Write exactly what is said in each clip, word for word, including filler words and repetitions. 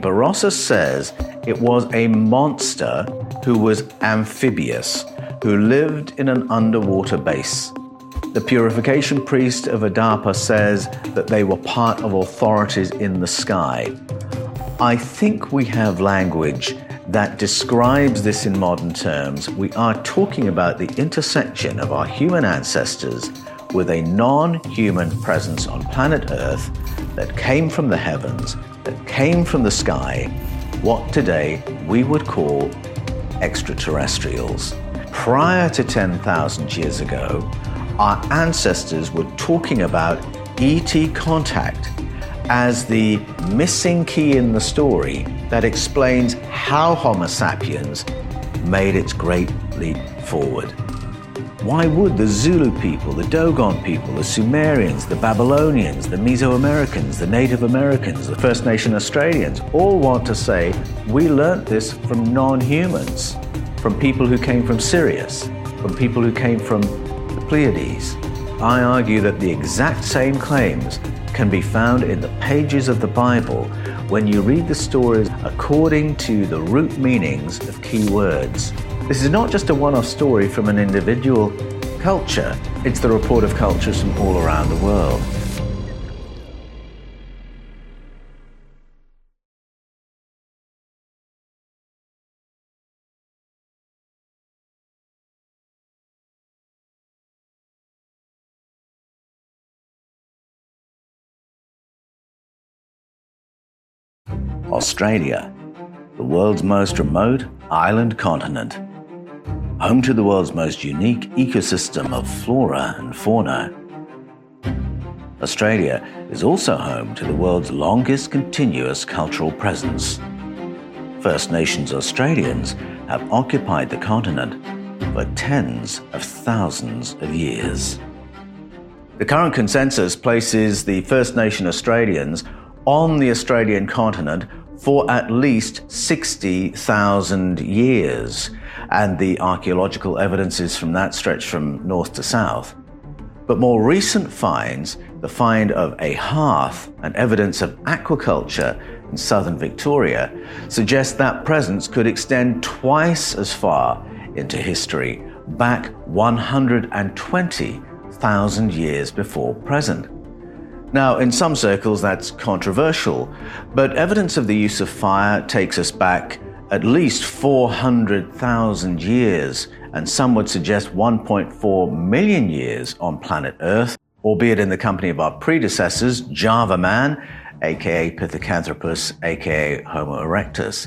Barossa says it was a monster who was amphibious, who lived in an underwater base. The purification priest of Adapa says that they were part of authorities in the sky. I think we have language that describes this in modern terms. We are talking about the intersection of our human ancestors with a non-human presence on planet Earth that came from the heavens, that came from the sky, what today we would call extraterrestrials. Prior to ten thousand years ago, our ancestors were talking about E T contact as the missing key in the story that explains how Homo sapiens made its great leap forward. Why would the Zulu people, the Dogon people, the Sumerians, the Babylonians, the Mesoamericans, the Native Americans, the First Nation Australians all want to say, we learnt this from non-humans, from people who came from Sirius, from people who came from the Pleiades? I argue that the exact same claims can be found in the pages of the Bible when you read the stories according to the root meanings of key words. This is not just a one-off story from an individual culture, it's the report of cultures from all around the world. Australia, the world's most remote island continent, home to the world's most unique ecosystem of flora and fauna. Australia is also home to the world's longest continuous cultural presence. First Nations Australians have occupied the continent for tens of thousands of years. The current consensus places the First Nation Australians on the Australian continent for at least sixty thousand years, and the archaeological evidences from that stretch from north to south. But more recent finds, the find of a hearth and evidence of aquaculture in southern Victoria, suggest that presence could extend twice as far into history, back one hundred twenty thousand years before present. Now, in some circles that's controversial, but evidence of the use of fire takes us back at least four hundred thousand years, and some would suggest one point four million years on planet Earth, albeit in the company of our predecessors, Java Man, aka Pithecanthropus, aka Homo erectus.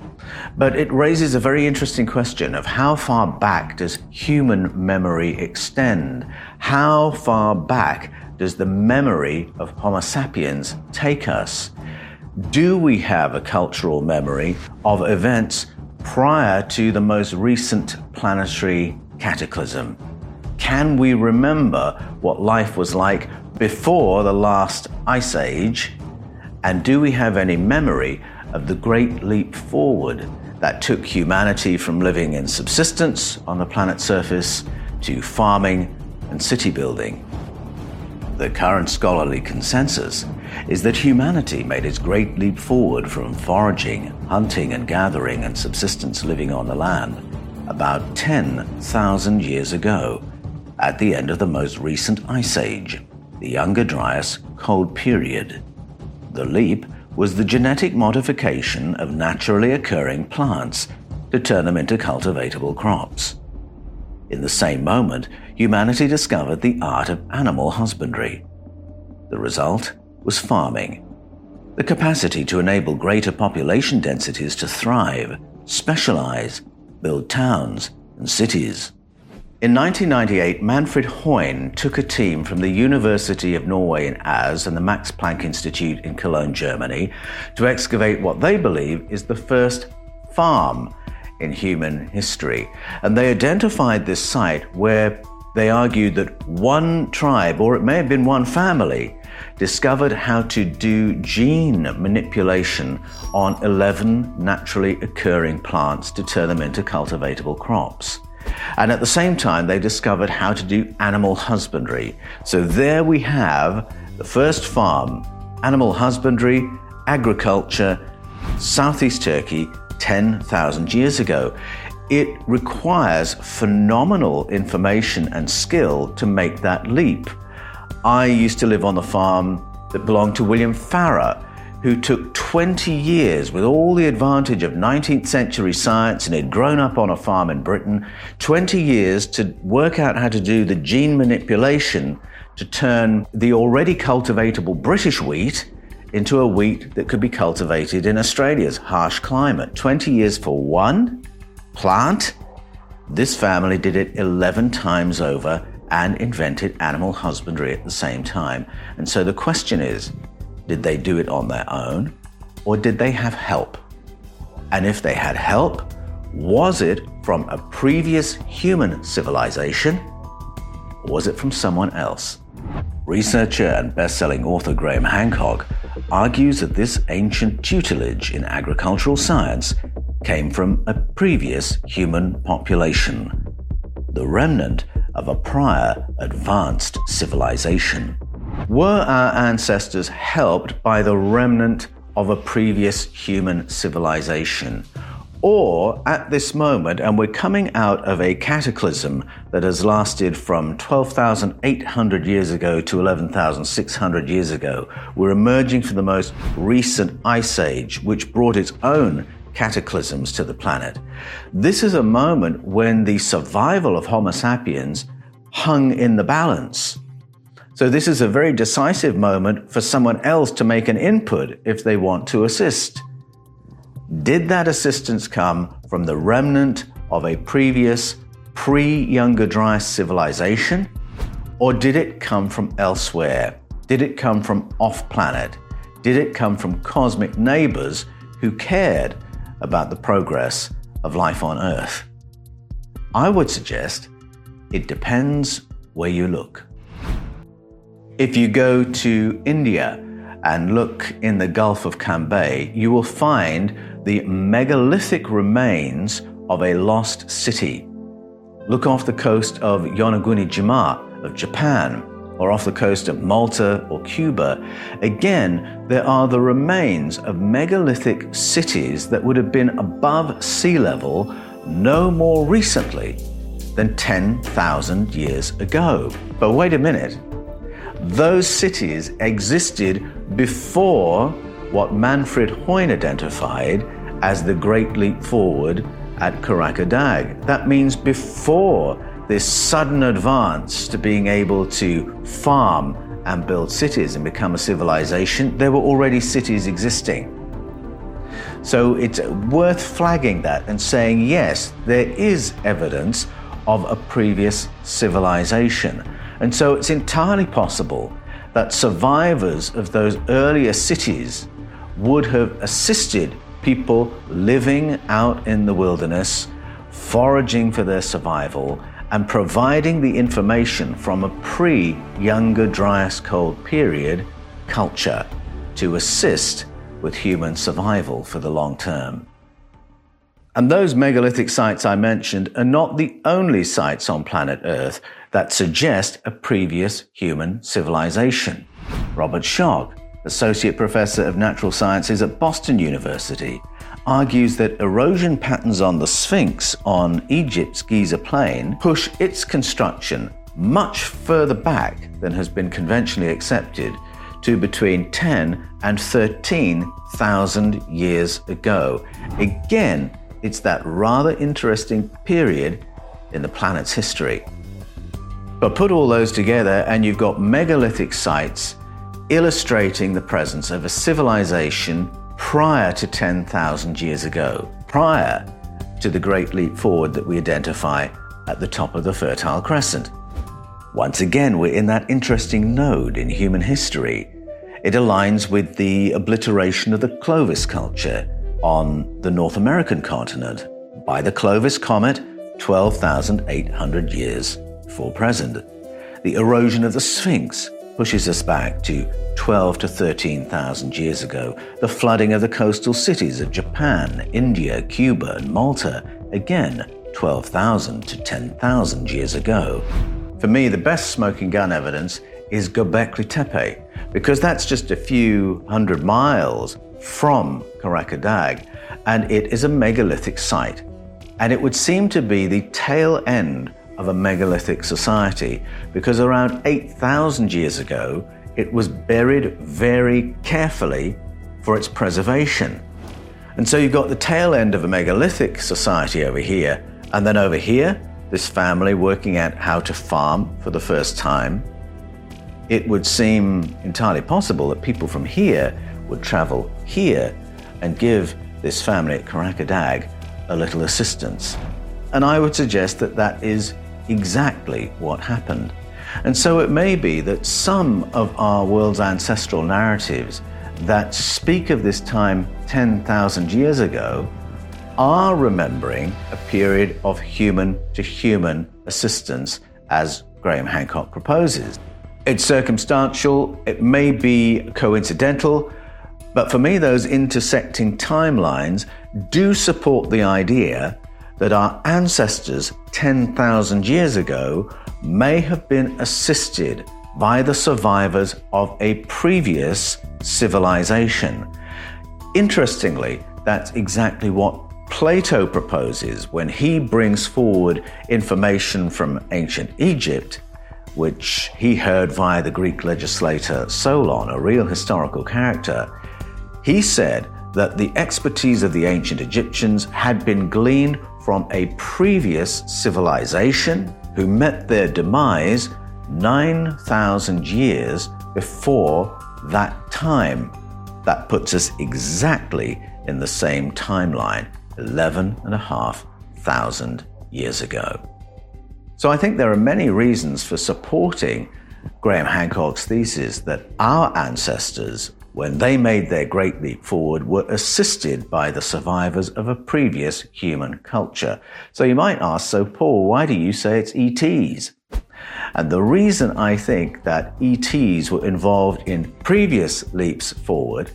But it raises a very interesting question of how far back does human memory extend? How far back does the memory of Homo sapiens take us? Do we have a cultural memory of events prior to the most recent planetary cataclysm? Can we remember what life was like before the last ice age? And do we have any memory of the great leap forward that took humanity from living in subsistence on the planet's surface to farming and city building? The current scholarly consensus is that humanity made its great leap forward from foraging, hunting and gathering and subsistence living on the land about ten thousand years ago, at the end of the most recent ice age, the Younger Dryas Cold Period. The leap was the genetic modification of naturally occurring plants to turn them into cultivatable crops. In the same moment, humanity discovered the art of animal husbandry. The result was farming, the capacity to enable greater population densities to thrive, specialize, build towns and cities. In nineteen ninety-eight, Manfred Hoyne took a team from the University of Norway in As and the Max Planck Institute in Cologne, Germany, to excavate what they believe is the first farm in human history. And they identified this site where they argued that one tribe, or it may have been one family, discovered how to do gene manipulation on eleven naturally occurring plants to turn them into cultivatable crops. And at the same time, they discovered how to do animal husbandry. So there we have the first farm, animal husbandry, agriculture, Southeast Turkey ten thousand years ago. It requires phenomenal information and skill to make that leap. I used to live on the farm that belonged to William Farrer, who took twenty years with all the advantage of nineteenth century science, and had grown up on a farm in Britain, twenty years to work out how to do the gene manipulation to turn the already cultivatable British wheat into a wheat that could be cultivated in Australia's harsh climate. twenty years for one plant. This family did it eleven times over and invented animal husbandry at the same time. And so the question is, did they do it on their own, or did they have help? And if they had help, was it from a previous human civilization, or was it from someone else? Researcher and best-selling author Graham Hancock argues that this ancient tutelage in agricultural science came from a previous human population, the remnant of a prior advanced civilization. Were our ancestors helped by the remnant of a previous human civilization? Or at this moment, and we're coming out of a cataclysm that has lasted from twelve thousand eight hundred years ago to eleven thousand six hundred years ago, we're emerging from the most recent ice age, which brought its own cataclysms to the planet. This is a moment when the survival of Homo sapiens hung in the balance. So this is a very decisive moment for someone else to make an input if they want to assist. Did that assistance come from the remnant of a previous pre-Younger Dryas civilization, or did it come from elsewhere? Did it come from off-planet? Did it come from cosmic neighbors who cared about the progress of life on Earth? I would suggest it depends where you look. If you go to India and look in the Gulf of Cambay, you will find the megalithic remains of a lost city. Look off the coast of Yonaguni-jima of Japan, or off the coast of Malta or Cuba. Again, there are the remains of megalithic cities that would have been above sea level no more recently than ten thousand years ago. But wait a minute. Those cities existed before what Manfred Hoyne identified as the Great Leap Forward at Karakodag. That means before this sudden advance to being able to farm and build cities and become a civilization, there were already cities existing. So it's worth flagging that and saying, yes, there is evidence of a previous civilization. And so it's entirely possible that survivors of those earlier cities would have assisted people living out in the wilderness, foraging for their survival, and providing the information from a pre-Younger Dryas cold period culture to assist with human survival for the long term. And those megalithic sites I mentioned are not the only sites on planet Earth that suggest a previous human civilization. Robert Schoch, Associate Professor of Natural Sciences at Boston University, argues that erosion patterns on the Sphinx on Egypt's Giza Plain push its construction much further back than has been conventionally accepted, to between ten and thirteen thousand years ago. Again, it's that rather interesting period in the planet's history. But put all those together and you've got megalithic sites illustrating the presence of a civilization prior to ten thousand years ago, prior to the Great Leap Forward that we identify at the top of the Fertile Crescent. Once again, we're in that interesting node in human history. It aligns with the obliteration of the Clovis culture on the North American continent by the Clovis Comet twelve thousand eight hundred years before present. The erosion of the Sphinx pushes us back to twelve to thirteen thousand years ago. The flooding of the coastal cities of Japan, India, Cuba, and Malta, again twelve thousand to ten thousand years ago. For me, the best smoking gun evidence is Göbekli Tepe, because that's just a few hundred miles from Caracadag, and it is a megalithic site. And it would seem to be the tail end of a megalithic society, because around eight thousand years ago, it was buried very carefully for its preservation. And so you've got the tail end of a megalithic society over here, and then over here, this family working out how to farm for the first time. It would seem entirely possible that people from here would travel here and give this family at Caracadag a little assistance. And I would suggest that that is exactly what happened. And so it may be that some of our world's ancestral narratives that speak of this time ten thousand years ago are remembering a period of human-to-human assistance, as Graham Hancock proposes. It's circumstantial, it may be coincidental, but for me those intersecting timelines do support the idea that our ancestors ten thousand years ago may have been assisted by the survivors of a previous civilization. Interestingly, that's exactly what Plato proposes when he brings forward information from ancient Egypt, which he heard via the Greek legislator Solon, a real historical character. He said that the expertise of the ancient Egyptians had been gleaned from a previous civilization who met their demise nine thousand years before that time. That puts us exactly in the same timeline, eleven and a half thousand years ago. So I think there are many reasons for supporting Graham Hancock's thesis that our ancestors, when they made their great leap forward, were assisted by the survivors of a previous human culture. So you might ask, so Paul, why do you say it's E Ts? And the reason I think that E Ts were involved in previous leaps forward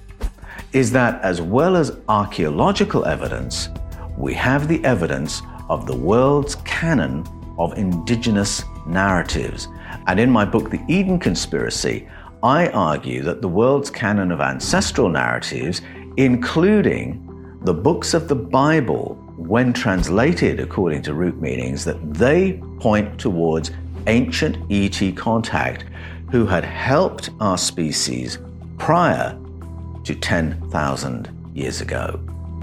is that, as well as archaeological evidence, we have the evidence of the world's canon of indigenous narratives. And in my book, The Eden Conspiracy, I argue that the world's canon of ancestral narratives, including the books of the Bible, when translated according to root meanings, that they point towards ancient E T contact who had helped our species prior to ten thousand years ago.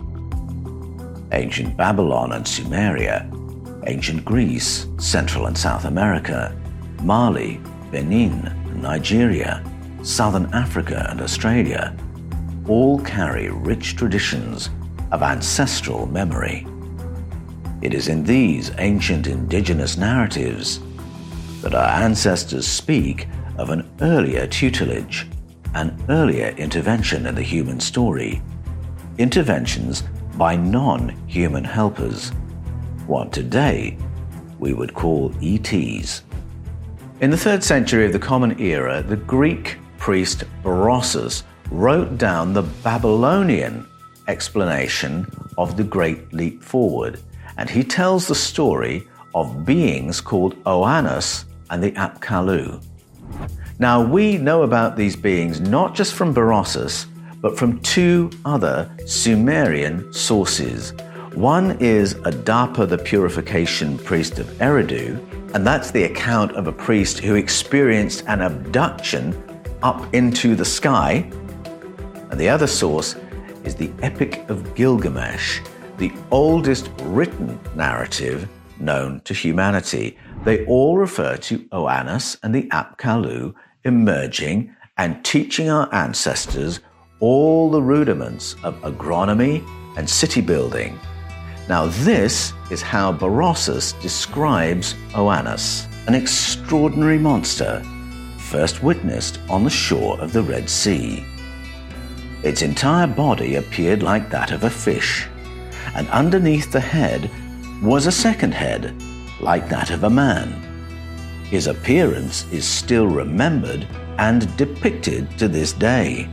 Ancient Babylon and Sumeria, ancient Greece, Central and South America, Mali, Benin, Nigeria, Southern Africa and Australia all carry rich traditions of ancestral memory. It is in these ancient indigenous narratives that our ancestors speak of an earlier tutelage, an earlier intervention in the human story, interventions by non-human helpers, what today we would call E Ts. In the third century of the Common Era, the Greek priest Berossus wrote down the Babylonian explanation of the Great Leap Forward, and he tells the story of beings called Oannes and the Apkallu. Now, we know about these beings not just from Berossus, but from two other Sumerian sources. One is Adapa, the purification priest of Eridu, and that's the account of a priest who experienced an abduction up into the sky. And the other source is the Epic of Gilgamesh, the oldest written narrative known to humanity. They all refer to Oannes and the Apkallu emerging and teaching our ancestors all the rudiments of agronomy and city building. Now, this is how Berossus describes Oannes, an extraordinary monster first witnessed on the shore of the Red Sea. Its entire body appeared like that of a fish, and underneath the head was a second head, like that of a man. His appearance is still remembered and depicted to this day.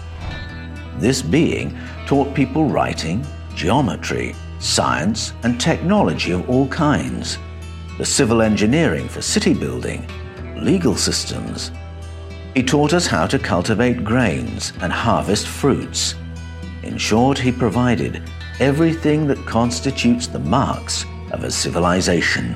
This being taught people writing, geometry, science, and technology of all kinds, the civil engineering for city building, legal systems. He taught us how to cultivate grains and harvest fruits. In short, he provided everything that constitutes the marks of a civilization.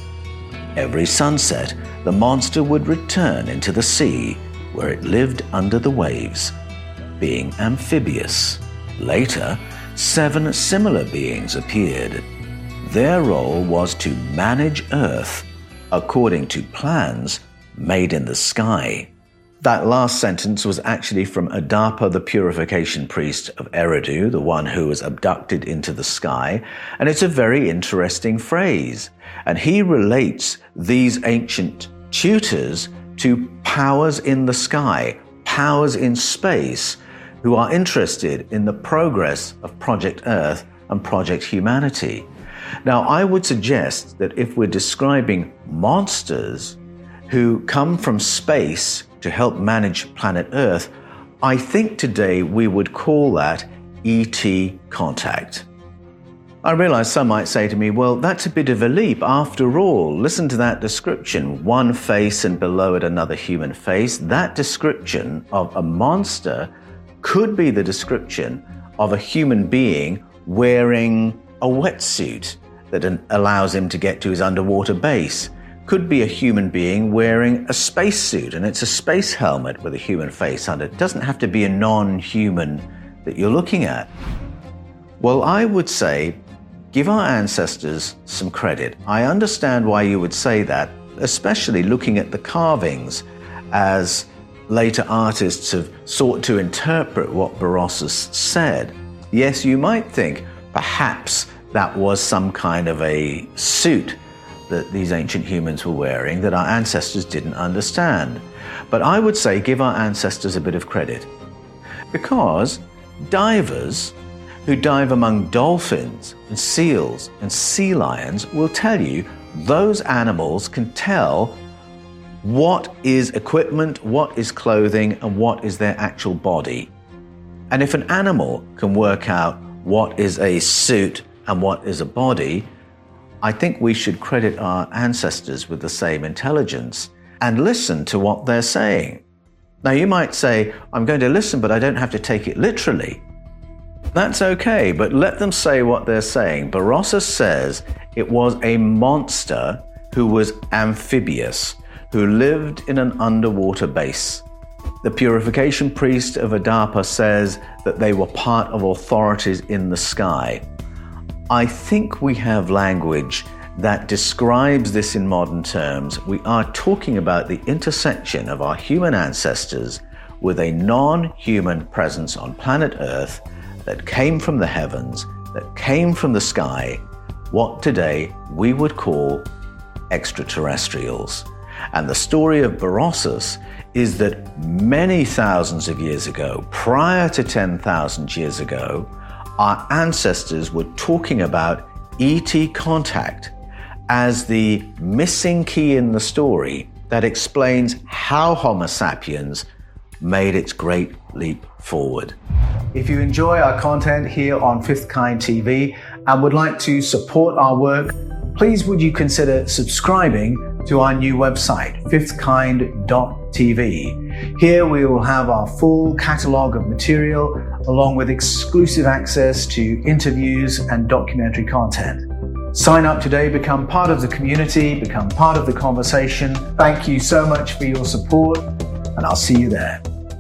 Every sunset, the monster would return into the sea, where it lived under the waves, being amphibious. Later, seven similar beings appeared. Their role was to manage Earth according to plans made in the sky. That last sentence was actually from Adapa, the purification priest of Eridu, the one who was abducted into the sky, and it's a very interesting phrase. And he relates these ancient tutors to powers in the sky, powers in space, who are interested in the progress of Project Earth and Project Humanity. Now, I would suggest that if we're describing monsters who come from space to help manage planet Earth, I think today we would call that E T contact. I realize some might say to me, well, that's a bit of a leap. After all, listen to that description, one face and below it another human face. That description of a monster could be the description of a human being wearing a wetsuit that allows him to get to his underwater base. Could be a human being wearing a spacesuit, and it's a space helmet with a human face under it. It doesn't have to be a non-human that you're looking at. Well, I would say, give our ancestors some credit. I understand why you would say that, especially looking at the carvings as later artists have sought to interpret what Berossus said. Yes, you might think perhaps that was some kind of a suit that these ancient humans were wearing that our ancestors didn't understand. But I would say give our ancestors a bit of credit, because divers who dive among dolphins and seals and sea lions will tell you those animals can tell what is equipment, what is clothing, and what is their actual body. And if an animal can work out what is a suit and what is a body, I think we should credit our ancestors with the same intelligence and listen to what they're saying. Now, you might say, I'm going to listen, but I don't have to take it literally. That's okay, but let them say what they're saying. Berossus says it was a monster who was amphibious, who lived in an underwater base. The purification priest of Adapa says that they were part of authorities in the sky. I think we have language that describes this in modern terms. We are talking about the intersection of our human ancestors with a non-human presence on planet Earth that came from the heavens, that came from the sky, what today we would call extraterrestrials. And the story of Berossus is that many thousands of years ago, prior to ten thousand years ago, our ancestors were talking about E T contact as the missing key in the story that explains how Homo sapiens made its great leap forward. If you enjoy our content here on Fifth Kind T V and would like to support our work, please would you consider subscribing to our new website, fifth kind dot t v. Here we will have our full catalogue of material along with exclusive access to interviews and documentary content. Sign up today, become part of the community, become part of the conversation. Thank you so much for your support, and I'll see you there.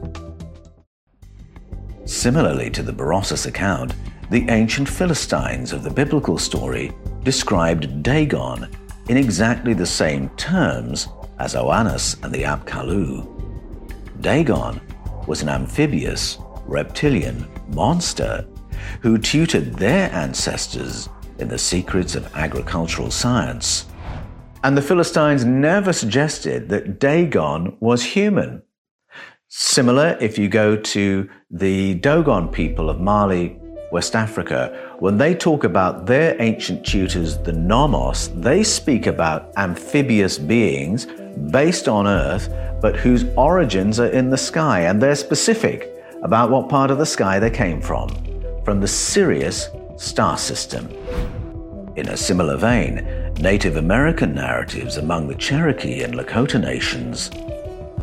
Similarly to the Berossus account, the ancient Philistines of the biblical story described Dagon in exactly the same terms as Oannes and the Apkallu. Dagon was an amphibious, reptilian monster who tutored their ancestors in the secrets of agricultural science. And the Philistines never suggested that Dagon was human. Similar, if you go to the Dogon people of Mali, West Africa, when they talk about their ancient tutors, the Nomos, they speak about amphibious beings based on Earth, but whose origins are in the sky, and they're specific about what part of the sky they came from, from the Sirius star system. In a similar vein, Native American narratives among the Cherokee and Lakota nations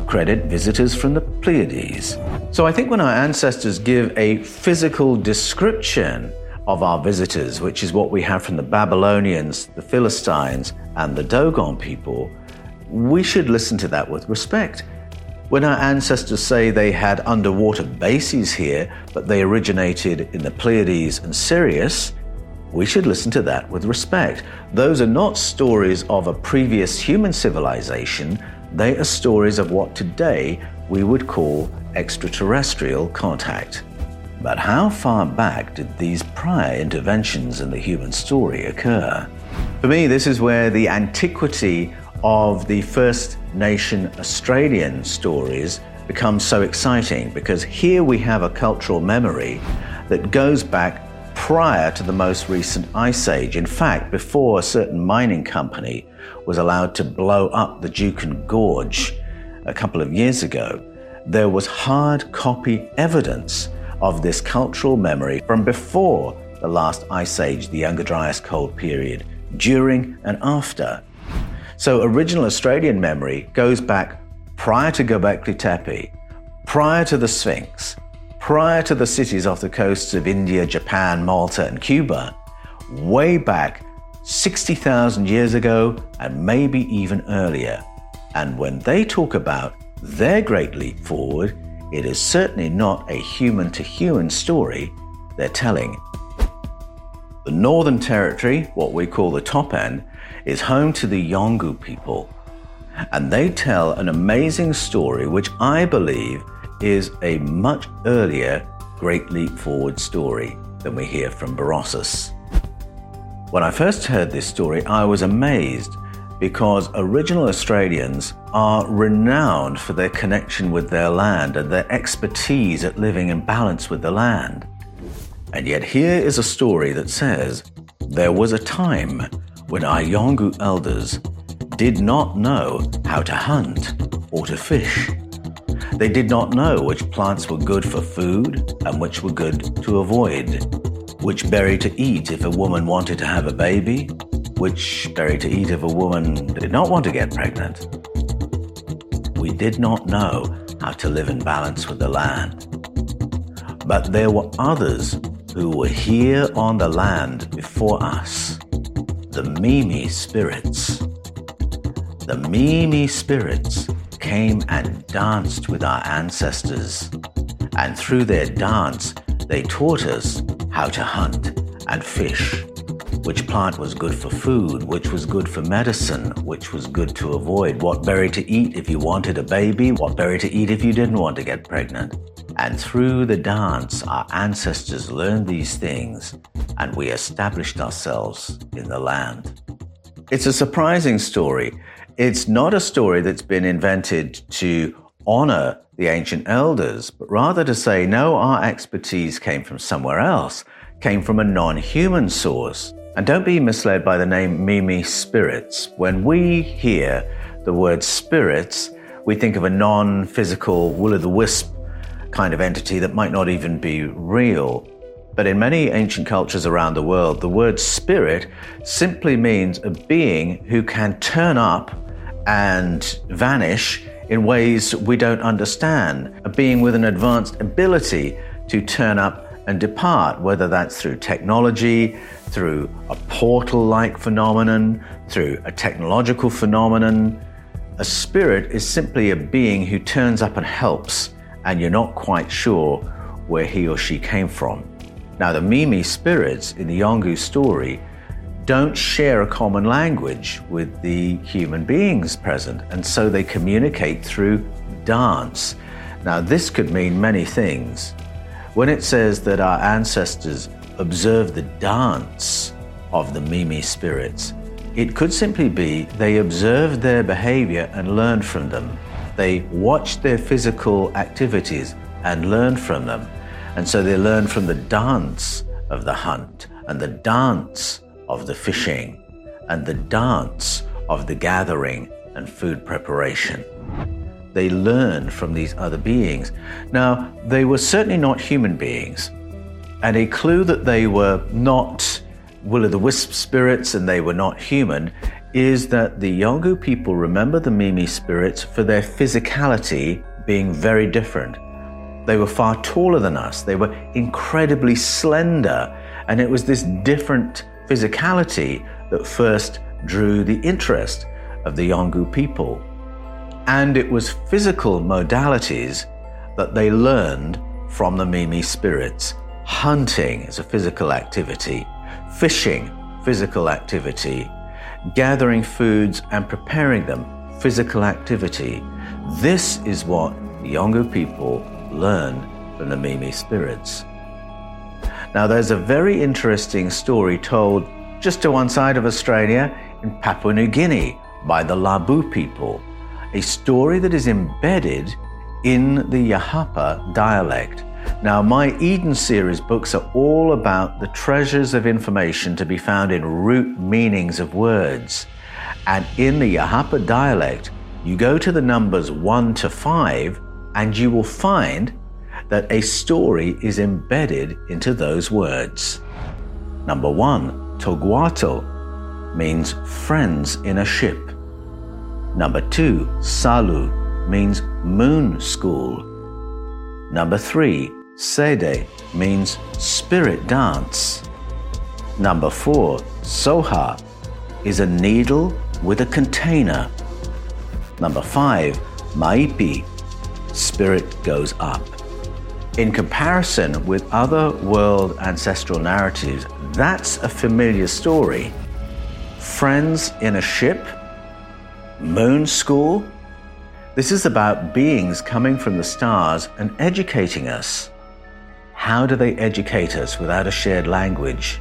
credit visitors from the Pleiades. So I think when our ancestors give a physical description of our visitors, which is what we have from the Babylonians, the Philistines, and the Dogon people, we should listen to that with respect. When our ancestors say they had underwater bases here, but they originated in the Pleiades and Sirius, we should listen to that with respect. Those are not stories of a previous human civilization. They are stories of what today we would call extraterrestrial contact. But how far back did these prior interventions in the human story occur? For me, this is where the antiquity of the First Nation Australian stories becomes so exciting, because here we have a cultural memory that goes back prior to the most recent ice age. In fact, before a certain mining company was allowed to blow up the Juukan Gorge a couple of years ago, there was hard copy evidence of this cultural memory from before the last ice age, the Younger Dryas Cold period, during and after. So original Australian memory goes back prior to Göbekli Tepe, prior to the Sphinx, prior to the cities off the coasts of India, Japan, Malta, and Cuba, way back sixty thousand years ago, and maybe even earlier. And when they talk about their great leap forward, it is certainly not a human-to-human story they're telling. The Northern Territory, what we call the top end, is home to the Yolngu people. And they tell an amazing story which I believe is a much earlier Great Leap Forward story than we hear from Berossus. When I first heard this story, I was amazed, because original Australians are renowned for their connection with their land and their expertise at living in balance with the land. And yet here is a story that says, there was a time when our Yolngu elders did not know how to hunt or to fish. They did not know which plants were good for food and which were good to avoid, which berry to eat if a woman wanted to have a baby, which berry to eat if a woman did not want to get pregnant. We did not know how to live in balance with the land. But there were others who were here on the land before us, the Mimi spirits. The Mimi spirits came and danced with our ancestors, and through their dance, they taught us how to hunt and fish, which plant was good for food, which was good for medicine, which was good to avoid, what berry to eat if you wanted a baby, what berry to eat if you didn't want to get pregnant. And through the dance, our ancestors learned these things, and we established ourselves in the land. It's a surprising story. It's not a story that's been invented to honor the ancient elders, but rather to say, no, our expertise came from somewhere else, came from a non-human source. And don't be misled by the name Mimi spirits. When we hear the word spirits, we think of a non-physical, will-o'-the-wisp kind of entity that might not even be real. But in many ancient cultures around the world, the word spirit simply means a being who can turn up and vanish in ways we don't understand, a being with an advanced ability to turn up and depart, whether that's through technology, through a portal-like phenomenon, through a technological phenomenon. A spirit is simply a being who turns up and helps, and you're not quite sure where he or she came from. Now, the Mimi spirits in the Yolngu story don't share a common language with the human beings present, and so they communicate through dance. Now, this could mean many things. When it says that our ancestors observed the dance of the Mimi spirits, it could simply be they observed their behavior and learned from them. They watched their physical activities and learned from them. And so they learned from the dance of the hunt, and the dance of the fishing, and the dance of the gathering and food preparation. They learned from these other beings. Now, they were certainly not human beings, and a clue that they were not will-o'-the-wisp spirits and they were not human is that the Yolngu people remember the Mimi spirits for their physicality being very different. They were far taller than us. They were incredibly slender. And it was this different physicality that first drew the interest of the Yolngu people. And it was physical modalities that they learned from the Mimi spirits. Hunting is a physical activity, fishing, physical activity, gathering foods and preparing them, physical activity. This is what the Yolngu people learned from the Mimi spirits. Now there's a very interesting story told just to one side of Australia in Papua New Guinea by the Labu people, a story that is embedded in the Yahapa dialect. Now, my Eden series books are all about the treasures of information to be found in root meanings of words. And in the Yahapa dialect, you go to the numbers one to five, and you will find that a story is embedded into those words. Number one, Toguato means friends in a ship. Number two, Salu means moon school. Number three, Sede means spirit dance. Number four, Soha is a needle with a container. Number five, Maipi, spirit goes up. In comparison with other world ancestral narratives, that's a familiar story. Friends in a ship, moon school. This is about beings coming from the stars and educating us. How do they educate us without a shared language?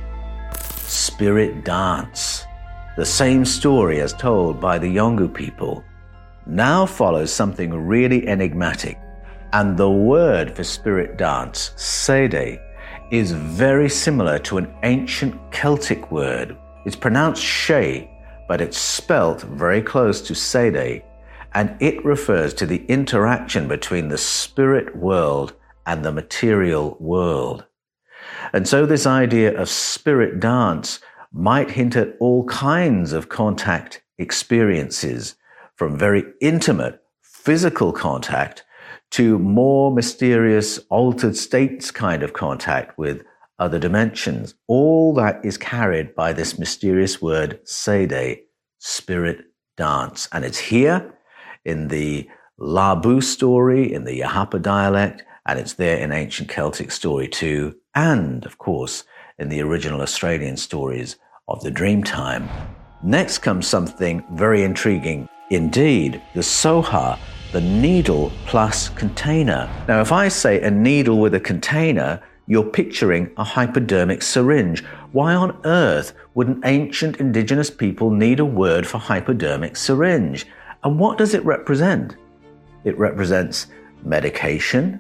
Spirit dance. The same story as told by the Yolngu people. Now follows something really enigmatic. And the word for spirit dance, Sede, is very similar to an ancient Celtic word. It's pronounced She, but it's spelt very close to Sede, and it refers to the interaction between the spirit world and the material world. And so this idea of spirit dance might hint at all kinds of contact experiences, from very intimate physical contact to more mysterious altered states kind of contact with other dimensions. All that is carried by this mysterious word, Sede, spirit dance. And it's here in the Labu story, in the Yahapa dialect, and it's there in ancient Celtic story too, and of course in the original Australian stories of the Dreamtime. Next comes something very intriguing indeed, the Soha, the needle plus container. Now, if I say a needle with a container, you're picturing a hypodermic syringe. Why on earth wouldn't ancient indigenous people need a word for hypodermic syringe? And what does it represent? It represents medication,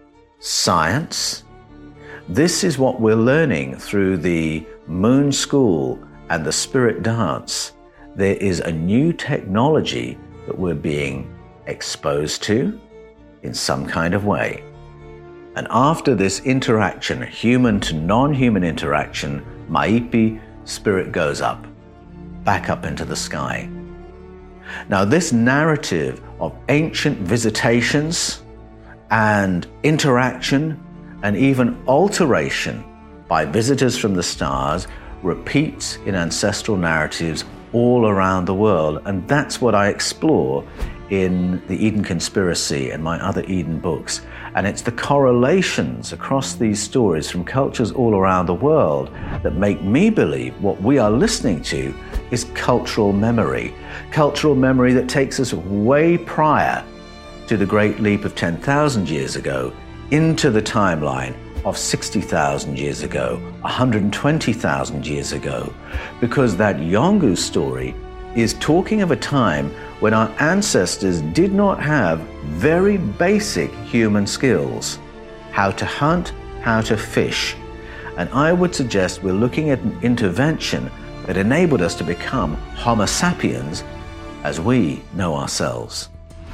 science. This is what we're learning through the moon school and the spirit dance. There is a new technology that we're being exposed to in some kind of way. And after this interaction, human to non-human interaction, Maipi, spirit goes up, back up into the sky. Now, this narrative of ancient visitations and interaction and even alteration by visitors from the stars repeats in ancestral narratives all around the world. And that's what I explore in the Eden Conspiracy and my other Eden books. And it's the correlations across these stories from cultures all around the world that make me believe what we are listening to is cultural memory. Cultural memory that takes us way prior to the Great Leap of ten thousand years ago into the timeline of sixty thousand years ago, one hundred twenty thousand years ago, because that Yolngu story is talking of a time when our ancestors did not have very basic human skills, how to hunt, how to fish. And I would suggest we're looking at an intervention that enabled us to become Homo sapiens as we know ourselves.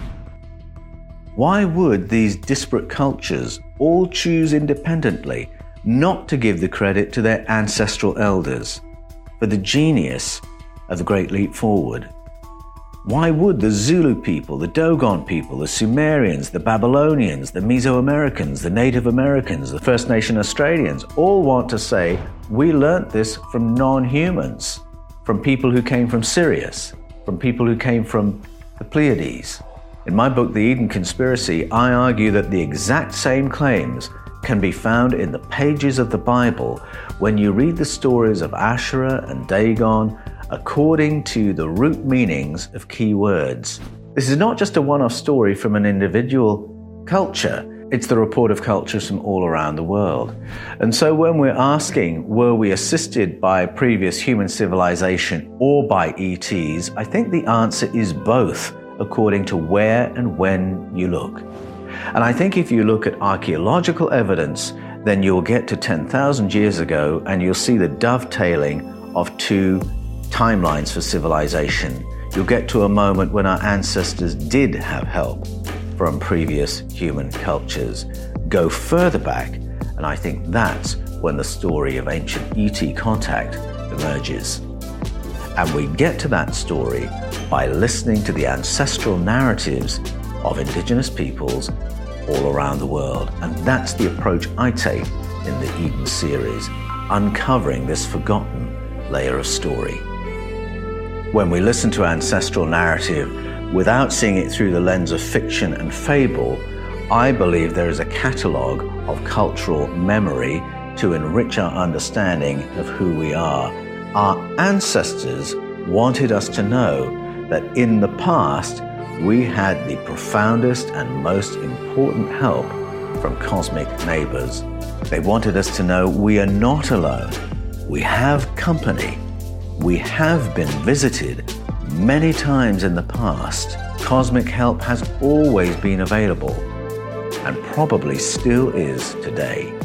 Why would these disparate cultures all choose independently not to give the credit to their ancestral elders for the genius of the Great Leap Forward? Why would the Zulu people, the Dogon people, the Sumerians, the Babylonians, the Mesoamericans, the Native Americans, the First Nation Australians all want to say, we learnt this from non-humans, from people who came from Sirius, from people who came from the Pleiades? In my book, The Eden Conspiracy, I argue that the exact same claims can be found in the pages of the Bible when you read the stories of Asherah and Dagon according to the root meanings of key words. This is not just a one-off story from an individual culture. It's the report of cultures from all around the world. And so when we're asking, were we assisted by previous human civilization or by E Ts, I think the answer is both, according to where and when you look. And I think if you look at archaeological evidence, then you'll get to ten thousand years ago and you'll see the dovetailing of two timelines for civilization. You'll get to a moment when our ancestors did have help from previous human cultures. Go further back, and I think that's when the story of ancient E T contact emerges. And we get to that story by listening to the ancestral narratives of indigenous peoples all around the world. And that's the approach I take in the Eden series, uncovering this forgotten layer of story. When we listen to ancestral narrative without seeing it through the lens of fiction and fable, I believe there is a catalogue of cultural memory to enrich our understanding of who we are. Our ancestors wanted us to know that in the past, we had the profoundest and most important help from cosmic neighbors. They wanted us to know we are not alone. We have company. We have been visited many times in the past. Cosmic help has always been available and probably still is today.